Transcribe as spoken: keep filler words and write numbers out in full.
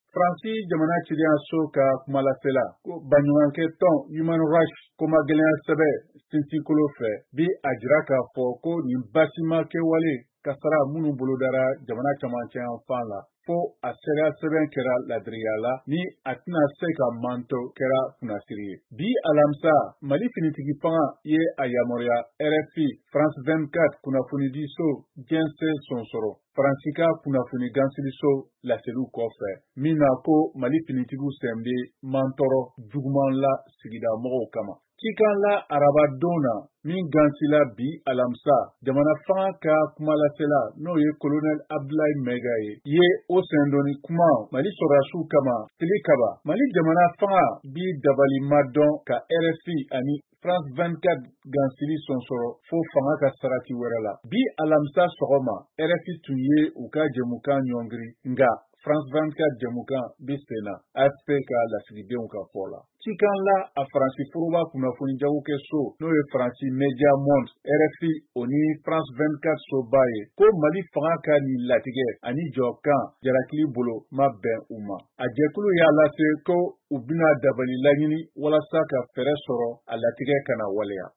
Faransi jamana cilen so ka kumalasela ko baɲumankɛ tɔn Human Rights komagɛlɛya sɛbɛ sinsinkolo fɛ bi a jira k'a fɔ ko nin basima kɛwale kasara minnu bolodara jamana camancɛ fan la fo a sera sɛbɛn kɛra ladiriya la ni a tɛna se ka manto kɛra kunnasiri ye. Bi alamisa Mali finitigi fanga ye a yamaruya R F I France vingt-quatre kunnafonidiso jɛnsɛn sonsɔrɔ Faransi ka kunnafoni gansiliso laseliw kɔfɛ min na ko Mali finitigiw sen bɛ mantɔrɔ juguman la sigida mɔgɔw kama. Cikan la arabadon na min gansila bi alamisa jamana fanga ka kumalasela n'o ye Colonel Abdoulaye Maiga ye ye o sendoni kuma Mali sɔrɔdasiw kama tile kaba Mali jamana fanga bi dabali ma dɔn ka R F I ani France vingt-quatre gansili sonsɔrɔ fo fanga ka sarati wɛrɛ la. Bi alamisa sɔgɔma R F I tun ye u ka jɛmukan ɲɔngiri nka France vingt-quatre jɛmukan bi sen na A F P ka lasigidenw ka fɔ la. Cikan la a Faransi foroba kunnafoni jagokɛso n'o ye Faransi Media Monde R F I o ni France vingt-quatre soba ye ko Mali fanga ka nin latigɛ ani jɔkan jarakili bolo ma bɛn u ma. A jɛkulu y'a lase ko u bɛna dabali laɲini walasa ka fɛɛrɛ sɔrɔ a latigɛ kana waleya.